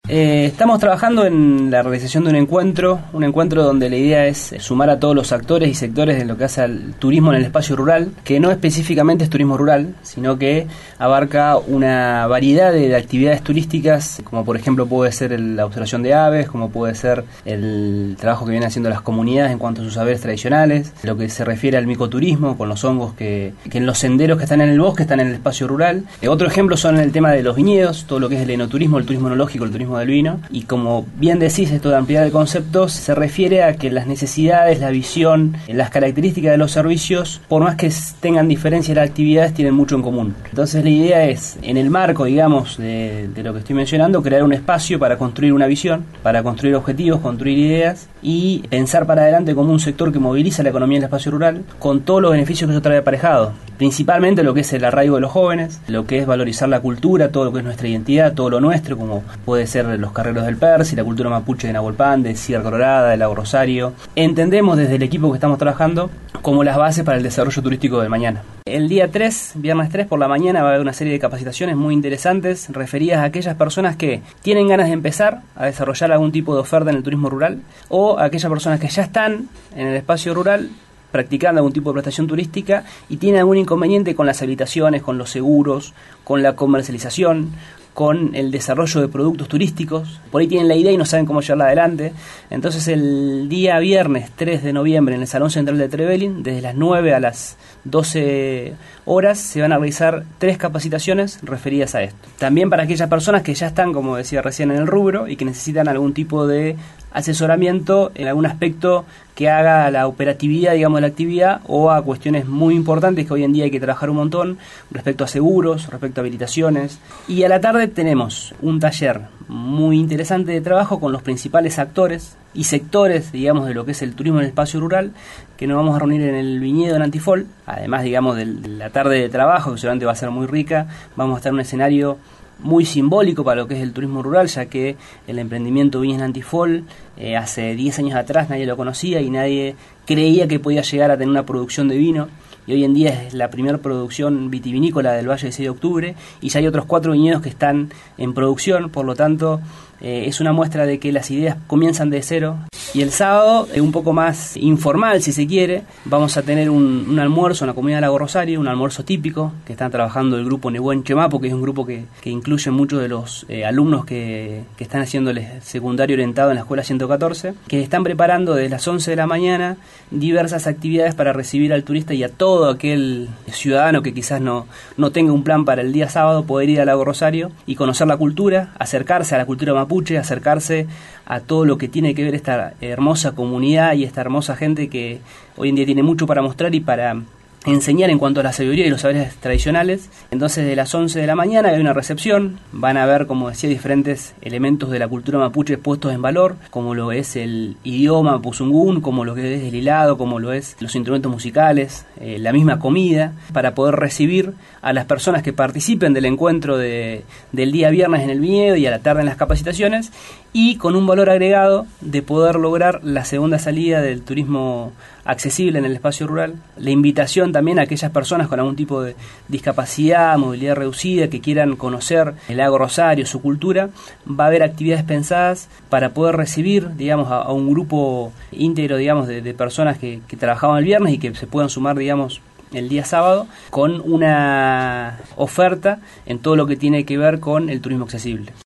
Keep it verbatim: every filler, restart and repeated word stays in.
Eh, estamos trabajando en la realización de un encuentro, un encuentro donde la idea es sumar a todos los actores y sectores de lo que hace al turismo en el espacio rural, que no específicamente es turismo rural, sino que abarca una variedad de, de actividades turísticas, como por ejemplo puede ser el, la observación de aves, como puede ser el trabajo que vienen haciendo las comunidades en cuanto a sus saberes tradicionales, lo que se refiere al micoturismo, con los hongos que, que en los senderos que están en el bosque están en el espacio rural. Eh, otro ejemplo son el tema de los viñedos, todo lo que es el enoturismo, el turismo enológico, el turismo del vino, y como bien decís, esto de ampliar el concepto se refiere a que las necesidades, la visión, las características de los servicios, por más que tengan diferencias las actividades, tienen mucho en común. Entonces la idea es, en el marco, digamos, de, de lo que estoy mencionando, crear un espacio para construir una visión, para construir objetivos, construir ideas y pensar para adelante como un sector que moviliza la economía en el espacio rural, con todos los beneficios que eso trae aparejado. Principalmente lo que es el arraigo de los jóvenes, lo que es valorizar la cultura, todo lo que es nuestra identidad, todo lo nuestro, como puede ser los carreros del Percy, la cultura mapuche de Nahuelpan, de Sierra Colorada, de Lago Rosario. Entendemos desde el equipo que estamos trabajando como las bases para el desarrollo turístico del mañana. El día tres, viernes tres por la mañana, va a haber una serie de capacitaciones muy interesantes referidas a aquellas personas que tienen ganas de empezar a desarrollar algún tipo de oferta en el turismo rural, o a aquellas personas que ya están en el espacio rural practicando algún tipo de prestación turística y tienen algún inconveniente con las habilitaciones, con los seguros, con la comercialización, con el desarrollo de productos turísticos. Por ahí tienen la idea y no saben cómo llevarla adelante. Entonces el día viernes tres de noviembre en el Salón Central de Trevelin, desde las nueve a las doce horas, se van a realizar tres capacitaciones referidas a esto. También para aquellas personas que ya están, como decía recién, en el rubro y que necesitan algún tipo de asesoramiento en algún aspecto que haga a la operatividad, digamos, de la actividad, o a cuestiones muy importantes que hoy en día hay que trabajar un montón respecto a seguros, respecto a habilitaciones. Y a la tarde tenemos un taller muy interesante de trabajo con los principales actores y sectores, digamos, de lo que es el turismo en el espacio rural, que nos vamos a reunir en el viñedo en Antifol. Además, digamos, de la tarde de trabajo, que seguramente va a ser muy rica, vamos a estar en un escenario muy simbólico para lo que es el turismo rural, ya que el emprendimiento Viñas Antifol eh, hace diez años atrás nadie lo conocía y nadie creía que podía llegar a tener una producción de vino, y hoy en día es la primera producción vitivinícola del Valle del seis de octubre, y ya hay otros cuatro viñedos que están en producción. Por lo tanto, eh, es una muestra de que las ideas comienzan de cero. Y el sábado, eh, un poco más informal si se quiere, vamos a tener un, un almuerzo en la comunidad de Lago Rosario, un almuerzo típico que están trabajando el grupo Nehuen Chemapo, que es un grupo que, que incluye muchos de los eh, alumnos que, que están haciendo el secundario orientado en la escuela ciento catorce, que están preparando desde las once de la mañana diversas actividades para recibir al turista y a todo aquel ciudadano que quizás no, no tenga un plan para el día sábado, poder ir a Lago Rosario y conocer la cultura, acercarse a la cultura mapuche, acercarse a todo lo que tiene que ver esta hermosa comunidad y esta hermosa gente que hoy en día tiene mucho para mostrar y para enseñar en cuanto a la sabiduría y los saberes tradicionales. Entonces, de las once de la mañana hay una recepción, van a ver, como decía, diferentes elementos de la cultura mapuche puestos en valor, como lo es el idioma mapuzungún, como lo que es el hilado, como lo es los instrumentos musicales, eh, la misma comida, para poder recibir a las personas que participen del encuentro de, del día viernes en el viñedo y a la tarde en las capacitaciones, y con un valor agregado de poder lograr la segunda salida del turismo accesible en el espacio rural. La invitación también a aquellas personas con algún tipo de discapacidad, movilidad reducida, que quieran conocer el Lago Rosario, su cultura. Va a haber actividades pensadas para poder recibir, digamos, a, a un grupo íntegro, digamos, de, de personas que, que trabajaban el viernes y que se puedan sumar, digamos, el día sábado, con una oferta en todo lo que tiene que ver con el turismo accesible.